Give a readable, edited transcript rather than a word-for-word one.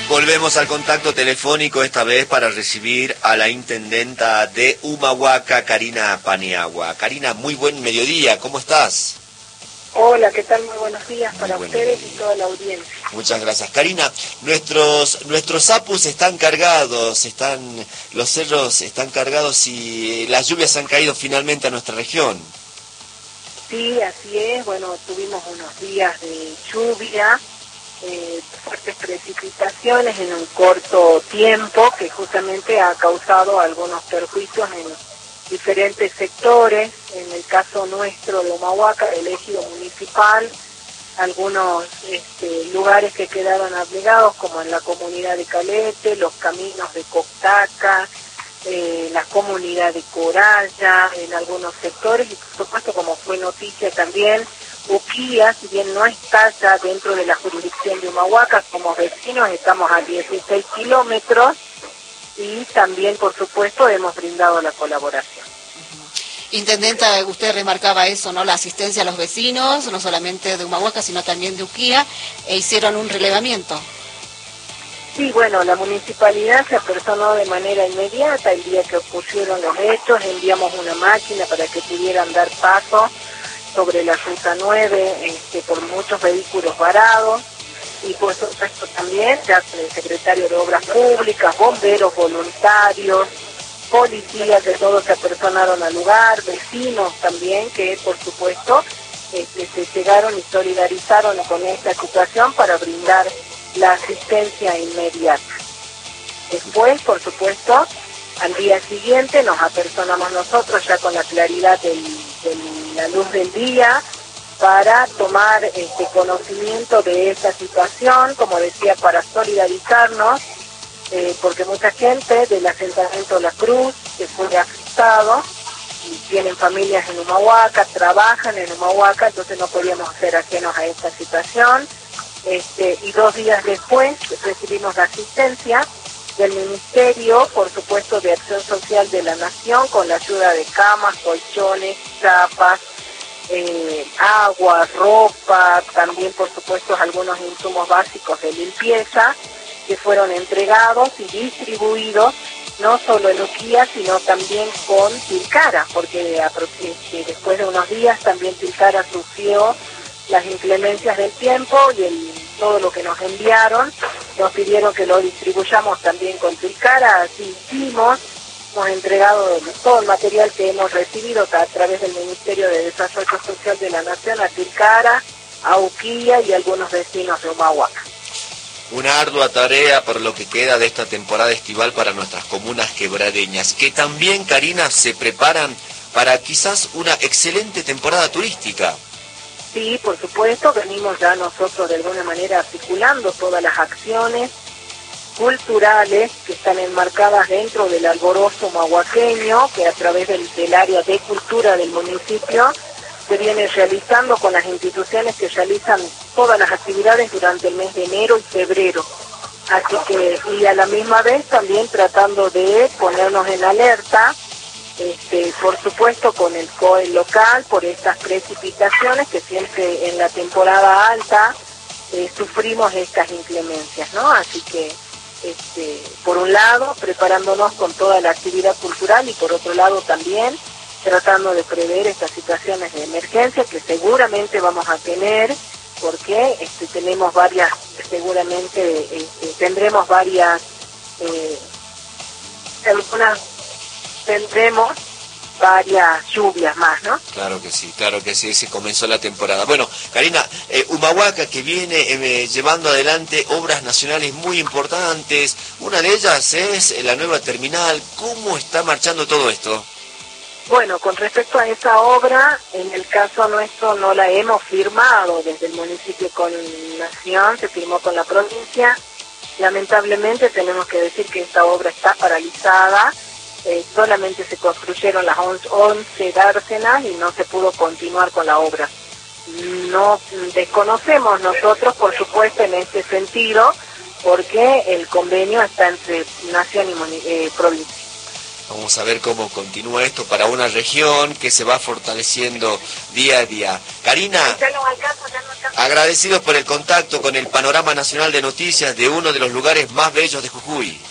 Volvemos al contacto telefónico, esta vez para recibir a la intendenta de Humahuaca, Karina Paniagua. Karina, muy buen mediodía, ¿cómo estás? Hola, ¿qué tal? Muy buenos días para ustedes y toda la audiencia. Muchas gracias. Karina, nuestros apus están cargados, los cerros están cargados y las lluvias han caído finalmente a nuestra región. Sí, así es. Bueno, tuvimos unos días de lluvia, fuertes precipitaciones en un corto tiempo que justamente ha causado algunos perjuicios en diferentes sectores. En el caso nuestro de Humahuaca, el ejido municipal, algunos lugares que quedaron abnegados, como en la comunidad de Calete, los caminos de Coctaca, la comunidad de Coralla, en algunos sectores, y por supuesto, como fue noticia también, Uquía, si bien no está ya dentro de la jurisdicción de Humahuaca, como vecinos estamos a 16 kilómetros, y también, por supuesto, hemos brindado la colaboración. Intendenta, usted remarcaba eso, ¿no? La asistencia a los vecinos, no solamente de Humahuaca, sino también de Uquía, e hicieron un relevamiento. Sí, bueno, la municipalidad se apersonó de manera inmediata el día que ocurrieron los hechos, enviamos una máquina para que pudieran dar paso sobre la ruta 9 por muchos vehículos varados, y por supuesto también ya el secretario de Obras Públicas, bomberos voluntarios, policías, que todos se apersonaron al lugar, vecinos también que por supuesto se llegaron y solidarizaron con esta situación para brindar la asistencia inmediata. Después, por supuesto, al día siguiente nos apersonamos nosotros ya con la claridad de la luz del día para tomar conocimiento de esta situación, como decía, para solidarizarnos, porque mucha gente del asentamiento La Cruz que fue afectado, y tienen familias en Humahuaca, trabajan en Humahuaca, entonces no podíamos ser ajenos a esta situación. Y 2 días después recibimos la asistencia del Ministerio, por supuesto, de Acción Social de la Nación, con la ayuda de camas, colchones, chapas, agua, ropa, también, por supuesto, algunos insumos básicos de limpieza, que fueron entregados y distribuidos no solo en Uquía, sino también con Tilcara, porque después de unos días también Tilcara sufrió las inclemencias del tiempo y todo lo que nos enviaron, nos pidieron que lo distribuyamos también con Tilcara, así hicimos, hemos entregado todo el material que hemos recibido a través del Ministerio de Desarrollo Social de la Nación a Tilcara, a Uquía y a algunos vecinos de Humahuaca. Una ardua tarea por lo que queda de esta temporada estival para nuestras comunas quebradeñas, que también, Karina, se preparan para quizás una excelente temporada turística. Sí, por supuesto, venimos ya nosotros de alguna manera articulando todas las acciones culturales que están enmarcadas dentro del alborozo humahuaqueño, que a través del área de cultura del municipio se viene realizando con las instituciones que realizan todas las actividades durante el mes de enero y febrero. Así que, y a la misma vez también tratando de ponernos en alerta, por supuesto con el COE local, por estas precipitaciones que siempre en la temporada alta sufrimos estas inclemencias, ¿no? Así que, por un lado, preparándonos con toda la actividad cultural y por otro lado también tratando de prever estas situaciones de emergencia que seguramente vamos a tener, porque tenemos varias, seguramente tendremos varias, tendremos varias lluvias más, ¿no? Claro que sí, se comenzó la temporada. Bueno, Karina, Humahuaca que viene llevando adelante obras nacionales muy importantes, una de ellas es la nueva terminal. ¿Cómo está marchando todo esto? Bueno, con respecto a esa obra, en el caso nuestro no la hemos firmado desde el municipio con Nación, se firmó con la provincia. Lamentablemente tenemos que decir que esta obra está paralizada, solamente se construyeron las 11 dársenas y no se pudo continuar con la obra. No desconocemos nosotros, por supuesto, en este sentido, porque el convenio está entre Nación y provincia. Vamos a ver cómo continúa esto para una región que se va fortaleciendo día a día. Karina, agradecidos por el contacto con el Panorama Nacional de Noticias de uno de los lugares más bellos de Jujuy.